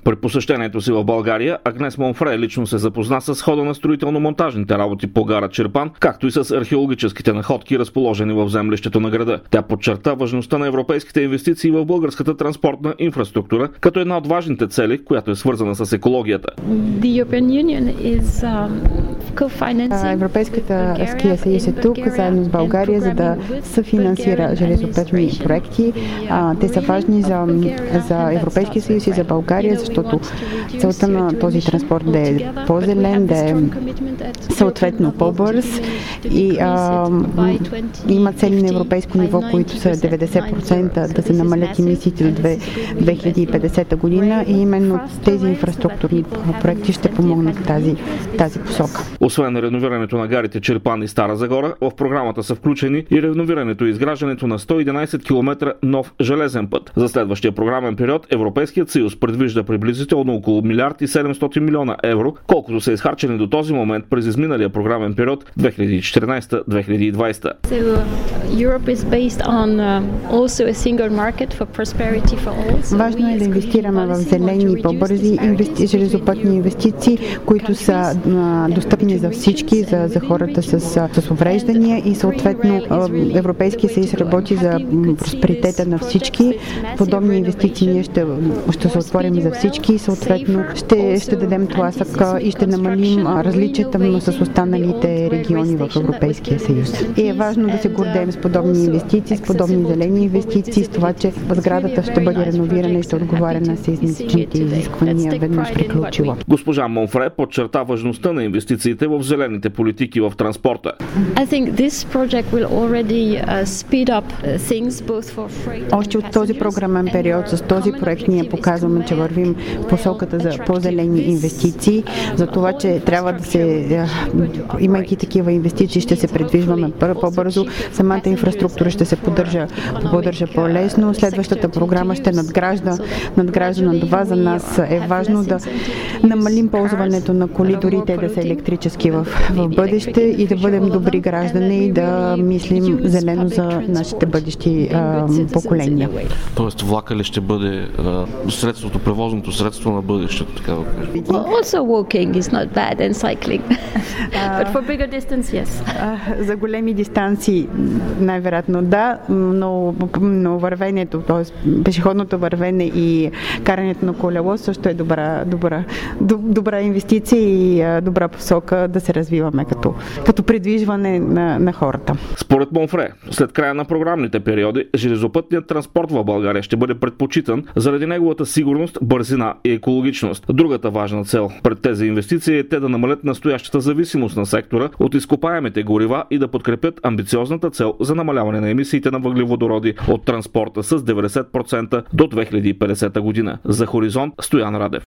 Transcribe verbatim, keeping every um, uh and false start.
При посещението си в България Агнес Монфре лично се запозна с хода на строително-монтажните работи по гара Чирпан, както и с археологическите находки, разположени в землището на града. Тя подчерта важността на европейските инвестиции в българската транспортна инфраструктура, като една от важните цели, която е свързана с екологията. Европейския съюз е тук, заедно с България, за да съфинансира железопътни проекти. Те са важни за, за Европейския съюз и за България, защото целта на този транспорт да е по-зелен, да е съответно по-бърз и а, има цели на европейско ниво, които са деветдесет процента да се намалят емисиите до две хиляди и петдесета година и именно тези инфраструктурни проекти ще помогнат в тази, тази посока. Освен реновирането на гарите Чирпан и Стара Загора, в програмата са включени и реновирането и изграждането на сто и единадесет километра нов железен път. За следващия програмен период Европейският съюз предвижда приблизително около милиард и седемстотин милиона евро, колкото са изхарчени до този момент през изминалия програмен период две хиляди и четиринадесета - две хиляди и двадесета. Важно е да инвестираме в зелени и по-бързи инвести... железопътни инвестиции, които са а, достъпни за всички, за, за хората с, с увреждания и съответно Европейския съюз работи за просперитета на всички. Подобни инвестиции ние ще, ще се отворим за всички и съответно ще, ще дадем тласък и ще намалим различията с останалите региони в Европейския съюз. И е важно да се гордеем с подобни инвестиции, с подобни зелени инвестиции, с това, че сградата ще бъде реновирана и ще отговаря на сейзмичните изисквания веднъж приключила. Госпожа Монфре подчерта важността на инвестициите в зелените политики в транспорта. Още от този програмен период с този проект ние показваме, че вървим в посоката за по-зелени инвестиции, за това, че трябва да се, имайки такива инвестиции, ще се придвижваме по-бързо, самата инфраструктура ще се поддържа, поддържа по-лесно, следващата програма ще надгражда, надгражда на това. За нас е важно да намалим ползването на коли, дори те да са електрически в, в бъдеще и да бъдем добри граждани и да мислим зелено за нашите бъдещи а, поколения. Тоест влака ли ще бъде а, средството, превозното средство на бъдещето? Така да кажа. Also walking is not bad and cycling. But for bigger distance, yes. За големи дистанции най-вероятно да, но, но вървенето, т.е. пешеходното вървене и карането на колело също е добра, добра, добра инвестиция и добра посока да се развиваме като, като придвижване на, на хората. Според Монфре, след края на програмните периоди, железопътният транспорт в България ще бъде предпочитан заради неговата сигурност, бързина и екологичност. Другата важна цел пред тези инвестиции е те да намалят настоящата зависимост на сектора от изкопаемите горива и да подкрепят амбициозната цел за намаляване на емисиите на въглеводороди от транспорта с деветдесет процента до две хиляди и петдесета година. За Хоризонт, Стоян Радев.